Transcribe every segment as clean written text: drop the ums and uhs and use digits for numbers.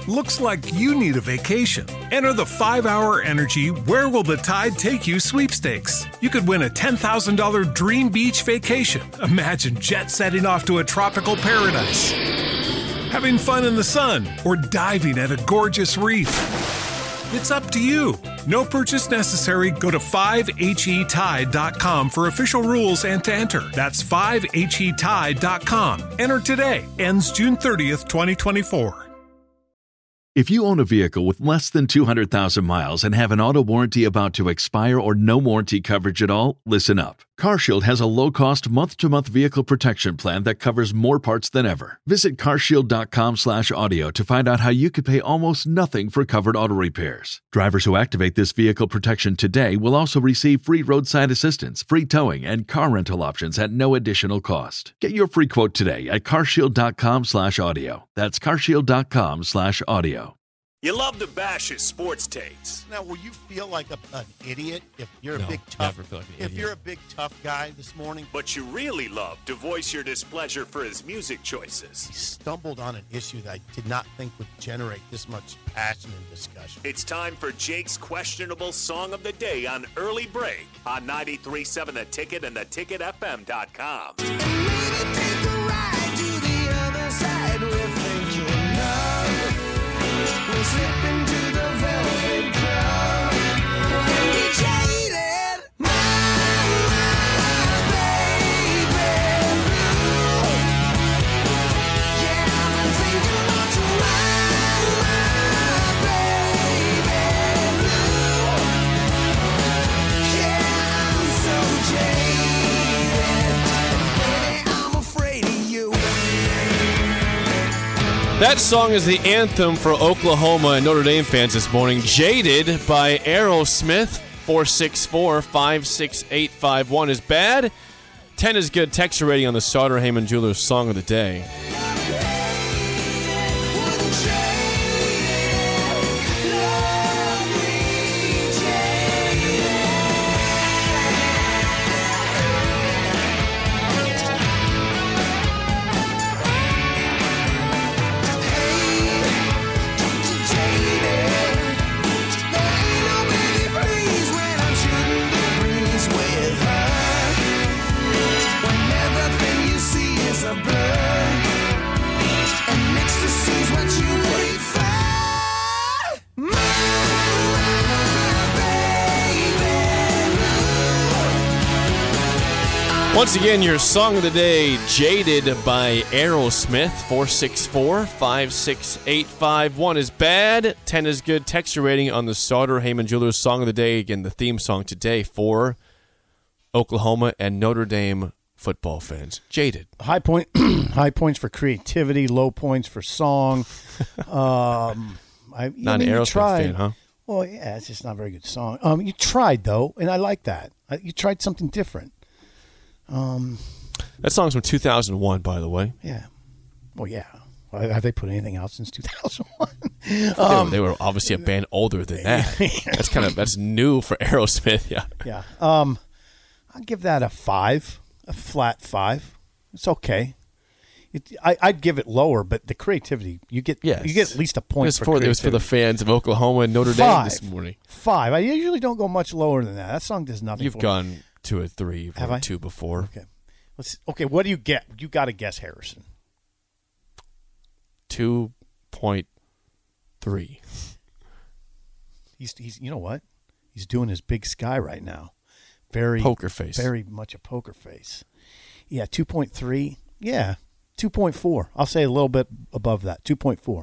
Looks like you need a vacation. Enter the 5-Hour Energy Where Will the Tide Take You sweepstakes. You could win a $10,000 dream beach vacation. Imagine jet setting off to a tropical paradise, having fun in the sun, or diving at a gorgeous reef. It's up to you. No purchase necessary. Go to 5HETide.com for official rules and to enter. That's 5HETide.com. Enter today. Ends June 30th, 2024. If you own a vehicle with less than 200,000 miles and have an auto warranty about to expire or no warranty coverage at all, listen up. CarShield has a low-cost month-to-month vehicle protection plan that covers more parts than ever. Visit carshield.com/audio to find out how you could pay almost nothing for covered auto repairs. Drivers who activate this vehicle protection today will also receive free roadside assistance, free towing, and car rental options at no additional cost. Get your free quote today at carshield.com/audio. That's carshield.com/audio. You love to bash his sports takes. Now, will you feel like an idiot if you're No, a big tough? never feel like an if idiot. you're a big tough guy this morning, But you really love to voice your displeasure for his music choices. he stumbled on an issue that I did not think would generate this much passion and discussion. It's time for Jake's questionable song of the day on Early Break on 93.7 The Ticket and theticketfm.com. That song is the anthem for Oklahoma and Notre Dame fans this morning. Jaded by Aerosmith. 464-56851 is bad. 10 is good. Texture rating on the Sauter Heyman Jewelers Song of the Day. Once again, your song of the day, Jaded by Aerosmith. 464-56851 is bad. 10 is good. Texture rating on the Sauter Heyman Jewelers Song of the Day. Again, the theme song today for Oklahoma and Notre Dame football fans. Jaded. High points for creativity, low points for song. Not an Aerosmith fan, huh? Well, yeah, it's just not a very good song. You tried, though, and I like that. You tried something different. That song's from 2001, by the way. Yeah. Well, yeah. Have they put anything out since 2001? They were obviously a band older than that. That's new for Aerosmith. Yeah. Yeah. I'll give that a 5, a flat 5. It's okay. I'd give it lower, but the creativity you get at least a point. It was for the fans of Oklahoma and Notre Dame this morning. 5. I usually don't go much lower than that. That song does nothing. You've gone to a 3 or a 2 before. Okay. What do you get? You got to guess, Harrison. 2.3. He's you know what? He's doing his big sky right now. Very poker face. Very much a poker face. Yeah, 2.3. Yeah, 2.4. I'll say a little bit above that. 2.4.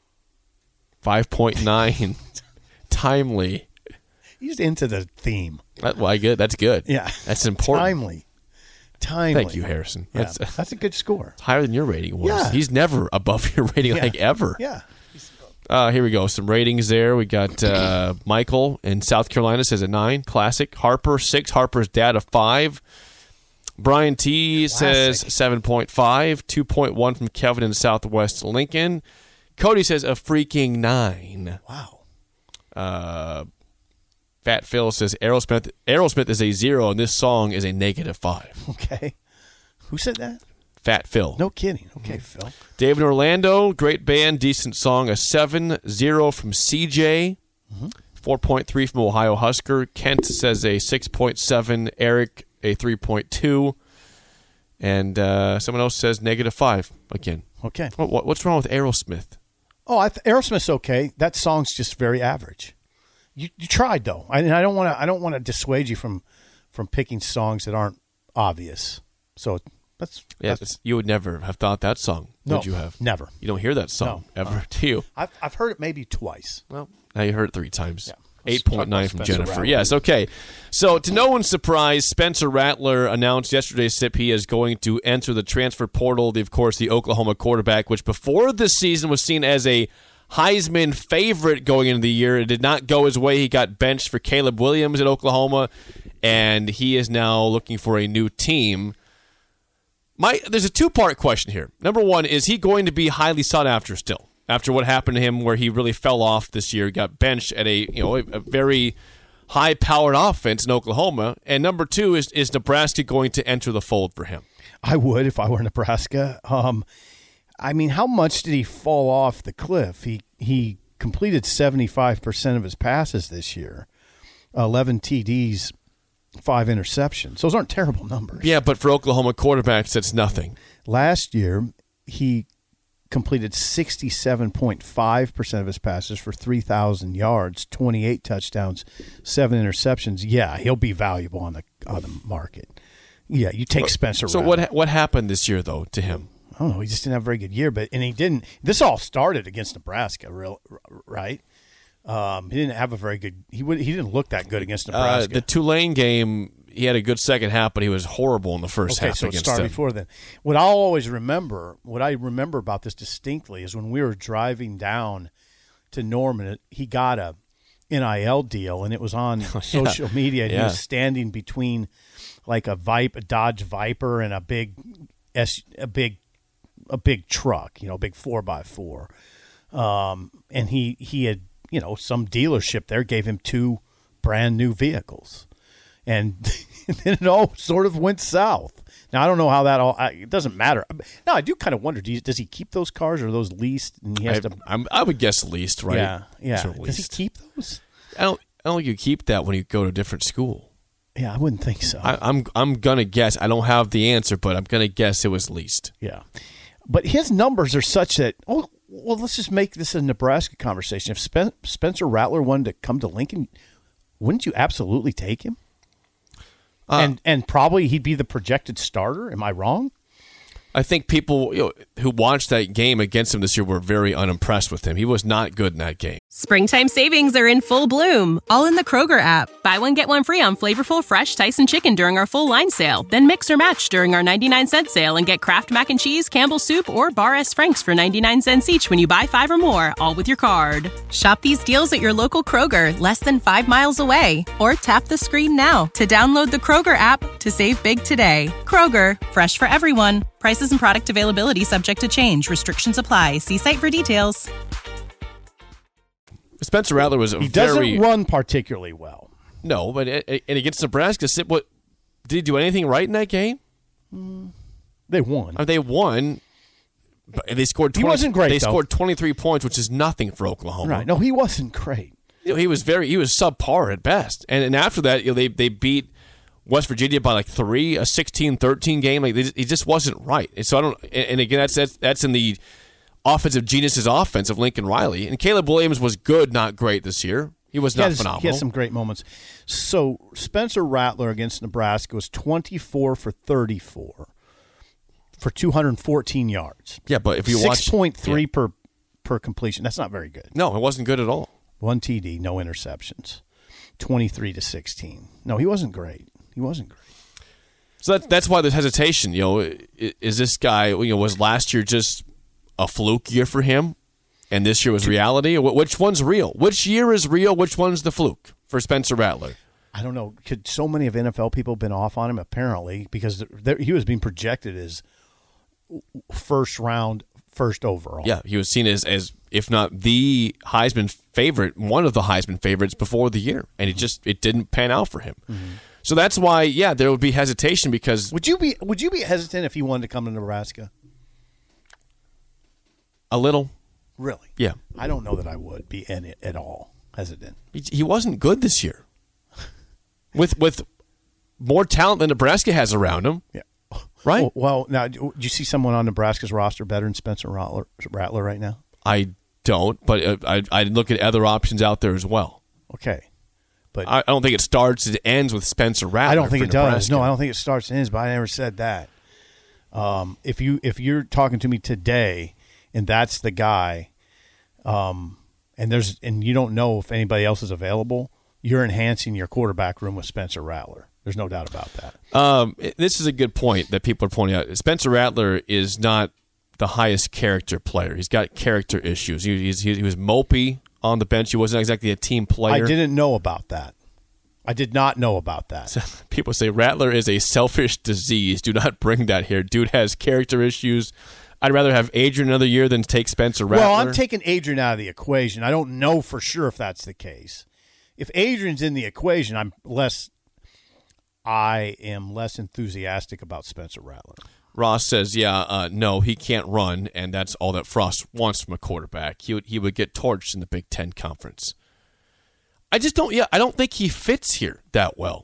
5.9. Timely. He's into the theme. That's good. Yeah. That's important. Timely. Thank you, Harrison. Yeah, that's a good score. It's higher than your rating was. Yeah. He's never above your rating, ever. Yeah. Here we go. Some ratings there. We got Michael in South Carolina says a 9. Classic. Harper, 6. Harper's dad, a 5. Brian T says 7.5. 2.1 from Kevin in Southwest Lincoln. Cody says a freaking 9. Wow. Fat Phil says Aerosmith is a 0, and this song is a -5. Okay. Who said that? Fat Phil. No kidding. Okay, Phil. David Orlando, great band, decent song. A 7-0 from CJ. 4.3 from Ohio Husker. Kent says a 6.7. Eric, a 3.2. And someone else says -5 again. Okay. What's wrong with Aerosmith? Oh, Aerosmith's okay. That song's just very average. You tried though. I don't want to dissuade you from picking songs that aren't obvious. So that's you would never have thought that song. Would you have? Never. You don't hear that song ever, do you? I've heard it maybe twice. Well, now you heard it 3 times. Yeah. 8.9 from Jennifer. Rattler. Yes, okay. So, to no one's surprise, Spencer Rattler announced yesterday, Sip, he is going to enter the transfer portal. Of course, the Oklahoma quarterback, which before this season was seen as a Heisman favorite going into the year. It did not go his way. He got benched for Caleb Williams at Oklahoma, and he is now looking for a new team. There's a 2-part question here. Number one, is he going to be highly sought after still? After what happened to him where he really fell off this year, got benched at a very high-powered offense in Oklahoma. And number two, is Nebraska going to enter the fold for him? I would if I were Nebraska. I mean, how much did he fall off the cliff? He completed 75% of his passes this year, 11 TDs, 5 interceptions. Those aren't terrible numbers. Yeah, but for Oklahoma quarterbacks, that's nothing. Last year, he completed 67.5% of his passes for 3,000 yards, 28 touchdowns, 7 interceptions. Yeah, he'll be valuable on the market. Yeah, you take Spencer. So what happened this year though to him? I don't know. He just didn't have a very good year, and he didn't. This all started against Nebraska, right? He didn't have a very good. He didn't look that good against Nebraska. The Tulane game, he had a good second half, but he was horrible in the first half. So it against started them. before then. What I remember about this distinctly is when we were driving down to Norman, he got a NIL deal, and it was on social media. And he was standing between like a Dodge Viper and a big truck, a big 4x4. And he had, some dealership there gave him 2 brand new vehicles. And then it all sort of went south. Now, I don't know how that all – it doesn't matter. Now, I do kind of wonder, does he keep those cars or are those leased? And he has I would guess leased, right? Yeah. Does he keep those? I don't think you keep that when you go to a different school. Yeah, I wouldn't think so. I'm going to guess. I don't have the answer, but I'm going to guess it was leased. Yeah. But his numbers are such that well, let's just make this a Nebraska conversation. If Spencer Rattler wanted to come to Lincoln, wouldn't you absolutely take him? And probably he'd be the projected starter. Am I wrong? I think people who watched that game against him this year were very unimpressed with him. He was not good in that game. Springtime savings are in full bloom, all in the Kroger app. Buy one, get one free on flavorful, fresh Tyson chicken during our full line sale. Then mix or match during our 99-cent sale and get Kraft Mac and Cheese, Campbell's Soup, or Bar S. Frank's for 99 cents each when you buy 5 or more, all with your card. Shop these deals at your local Kroger, less than 5 miles away. Or tap the screen now to download the Kroger app to save big today. Kroger, fresh for everyone. Prices and product availability subject to change. Restrictions apply. See site for details. Spencer Rattler was he doesn't run particularly well. No, but and against Nebraska, did he do anything right in that game? They won. They won. But they scored. He wasn't great. They scored 23 points, which is nothing for Oklahoma. Right? No, he wasn't great. He was subpar at best. And after that, they beat West Virginia by like 3, a 16-13 game. Like he just wasn't right. And so I don't. And again, that's in the offensive genius's offense of Lincoln Riley. And Caleb Williams was good, not great this year. He was not phenomenal. He had some great moments. So Spencer Rattler against Nebraska was 24 for 34 for 214 yards. Yeah, but if you watch 6.3 per completion, that's not very good. No, it wasn't good at all. 1 TD, no interceptions. 23-16. No, he wasn't great. He wasn't great. So that's why there's hesitation. Is this guy? Was last year just a fluke year for him, and this year was reality? Which one's real? Which year is real? Which one's the fluke for Spencer Rattler? I don't know. Could so many of NFL people have been off on him? Apparently, because he was being projected as first round, first overall. Yeah, he was seen as if not the Heisman favorite, one of the Heisman favorites before the year, and it didn't pan out for him. So that's why, yeah, there would be hesitation because Would you be hesitant if he wanted to come to Nebraska? a little, Really? yeah. I don't know that I would be in it at all hesitant. He wasn't good this year. With more talent than Nebraska has around him. Yeah. Right? Well, now, do you see someone on Nebraska's roster better than Spencer Rattler right now? I don't, but I look at other options out there as well. Okay. But I don't think it starts and ends with Spencer Rattler. I don't think for it does. Nebraska. No, I don't think it starts and ends, but I never said that. If you're talking to me today and that's the guy, and you don't know if anybody else is available, you're enhancing your quarterback room with Spencer Rattler. There's no doubt about that. This is a good point that people are pointing out. Spencer Rattler is not the highest character player. He's got character issues. He was mopey on the bench. He wasn't exactly a team player. I didn't know about that. I did not know about that. People say Rattler is a selfish disease. Do not bring that here. Dude has character issues. I'd rather have Adrian another year than take Spencer Rattler. Well, I'm taking Adrian out of the equation. I don't know for sure if that's the case. If Adrian's in the equation, I am less enthusiastic about Spencer Rattler. Ross says, no, he can't run, and that's all that Frost wants from a quarterback. He would get torched in the Big Ten Conference. I don't think he fits here that well.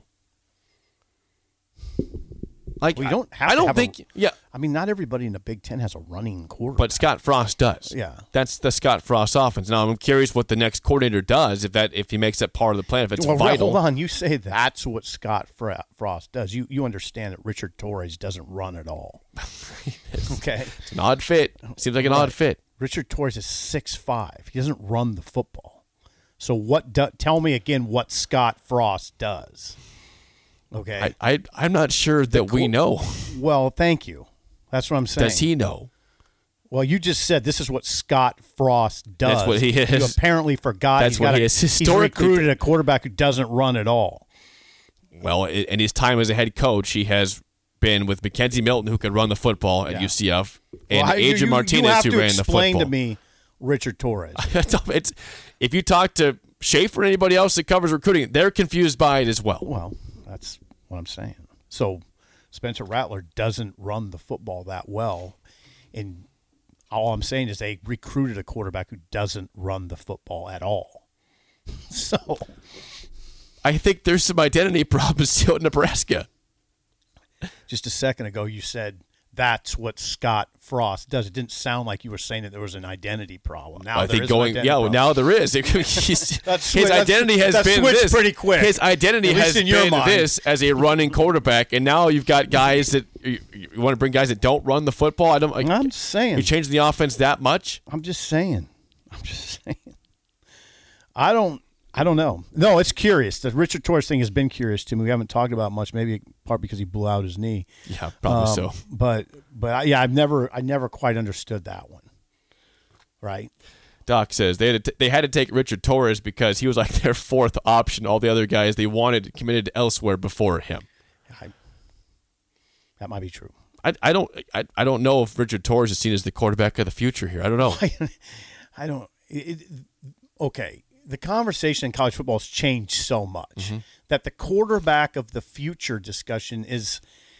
Like, We don't have I to don't have think, yeah. I mean, not everybody in the Big Ten has a running quarterback. But Scott Frost does. Yeah. That's the Scott Frost offense. Now, I'm curious what the next coordinator does, if he makes that part of the plan, if it's vital. Hold on. You say that's what Scott Frost does. You understand that Richard Torres doesn't run at all. Okay? It's an odd fit. Seems like an odd fit. Richard Torres is 6'5". He doesn't run the football. So tell me again what Scott Frost does. Okay? I'm not sure that we know. Well, thank you. That's what I'm saying. Does he know? Well, you just said this is what Scott Frost does. That's what he is. You apparently forgot. That's what he is historically. He's recruited a quarterback who doesn't run at all. Well, in his time as a head coach, he has been with Mackenzie Milton, who could run the football at UCF, and Adrian Martinez, who ran the football. You have to explain to me Richard Torres. If you talk to Schaefer or anybody else that covers recruiting, they're confused by it as well. Well, that's what I'm saying. So Spencer Rattler doesn't run the football that well, and all I'm saying is they recruited a quarterback who doesn't run the football at all. So I think there's some identity problems still in Nebraska. Just a second ago, you said that's what Scott Frost does. It didn't sound like you were saying that there was an identity problem. Now I think now there is. His identity has been this. Pretty quick. His identity has been this as a running quarterback, and now you've got guys that you want to bring guys that don't run the football. I'm saying you changed the offense that much. I'm just saying. I don't know. No, it's curious. The Richard Torres thing has been curious to me. We haven't talked about it much, maybe in part because he blew out his knee. Yeah, probably so. But I never quite understood that one. Right? Doc says they had to take Richard Torres because he was like their fourth option. All the other guys they wanted committed elsewhere before him. That might be true. I don't know if Richard Torres is seen as the quarterback of the future here. I don't know. I don't. Okay. The conversation in college football has changed so much that the quarterback of the future discussion is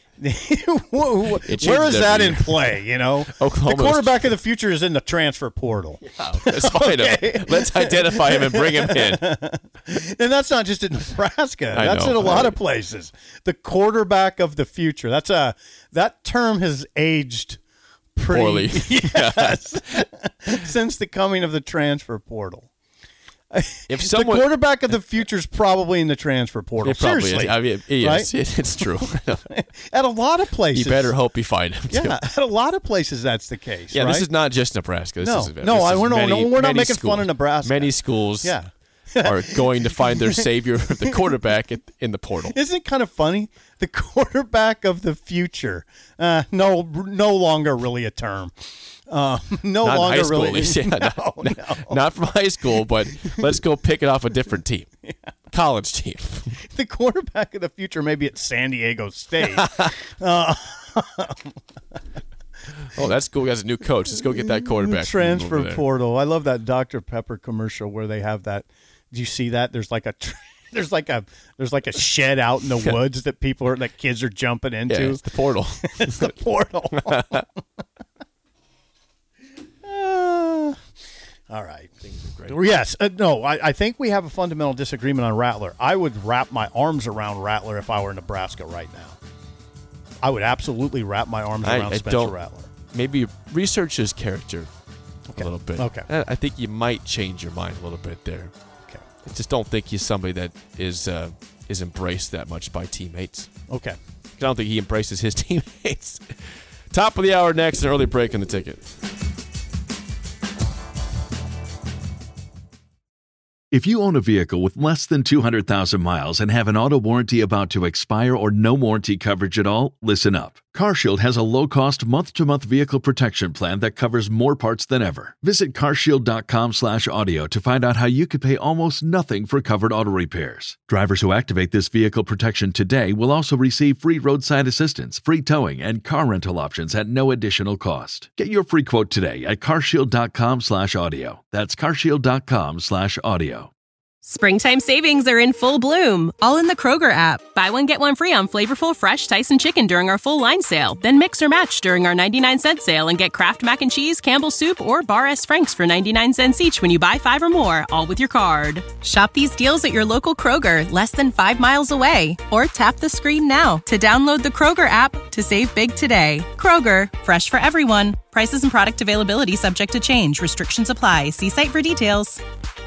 where is that in play? You know, the quarterback of the future is in the transfer portal. Yeah, let's find him. Let's identify him and bring him in. And that's not just in Nebraska. That's in a lot of places. The quarterback of the future. That term has aged pretty poorly. Yes, since the coming of the transfer portal. If the quarterback of the future is probably in the transfer portal. Seriously, I mean, right? It's true. At a lot of places, you better hope you find him. Yeah, at a lot of places that's the case. Yeah, right? This is not just Nebraska. We're not making fun of Nebraska. Many schools, are going to find their savior, the quarterback, in the portal. Isn't it kind of funny? The quarterback of the future, no longer really a term. Not from high school, but let's go pick it off a different team. Yeah. College team. The quarterback of the future may be at San Diego State. Oh, that's cool. He has a new coach. Let's go get that quarterback. Transfer portal. I love that Dr. Pepper commercial where they have that. Do you see that? There's like a There's like a shed out in the woods that kids are jumping into. Yeah, it's the portal. It's the portal. All right. Things are great. Yes. No, I think we have a fundamental disagreement on Rattler. I would wrap my arms around Rattler if I were in Nebraska right now. I would absolutely wrap my arms around Spencer Rattler. Maybe research his character a little bit. Okay. I think you might change your mind a little bit there. Okay. I just don't think he's somebody that is embraced that much by teammates. Okay. I don't think he embraces his teammates. Top of the hour next, an early break in the ticket. If you own a vehicle with less than 200,000 miles and have an auto warranty about to expire or no warranty coverage at all, listen up. CarShield has a low-cost month-to-month vehicle protection plan that covers more parts than ever. Visit carshield.com/audio to find out how you could pay almost nothing for covered auto repairs. Drivers who activate this vehicle protection today will also receive free roadside assistance, free towing, and car rental options at no additional cost. Get your free quote today at carshield.com/audio. That's carshield.com/audio. Springtime savings are in full bloom, all in the Kroger app. Buy one, get one free on flavorful, fresh Tyson chicken during our full line sale. Then mix or match during our 99-cent sale and get Kraft Mac and Cheese, Campbell's Soup, or Bar S. Frank's for 99 cents each when you buy 5 or more, all with your card. Shop these deals at your local Kroger, less than 5 miles away. Or tap the screen now to download the Kroger app to save big today. Kroger, fresh for everyone. Prices and product availability subject to change. Restrictions apply. See site for details.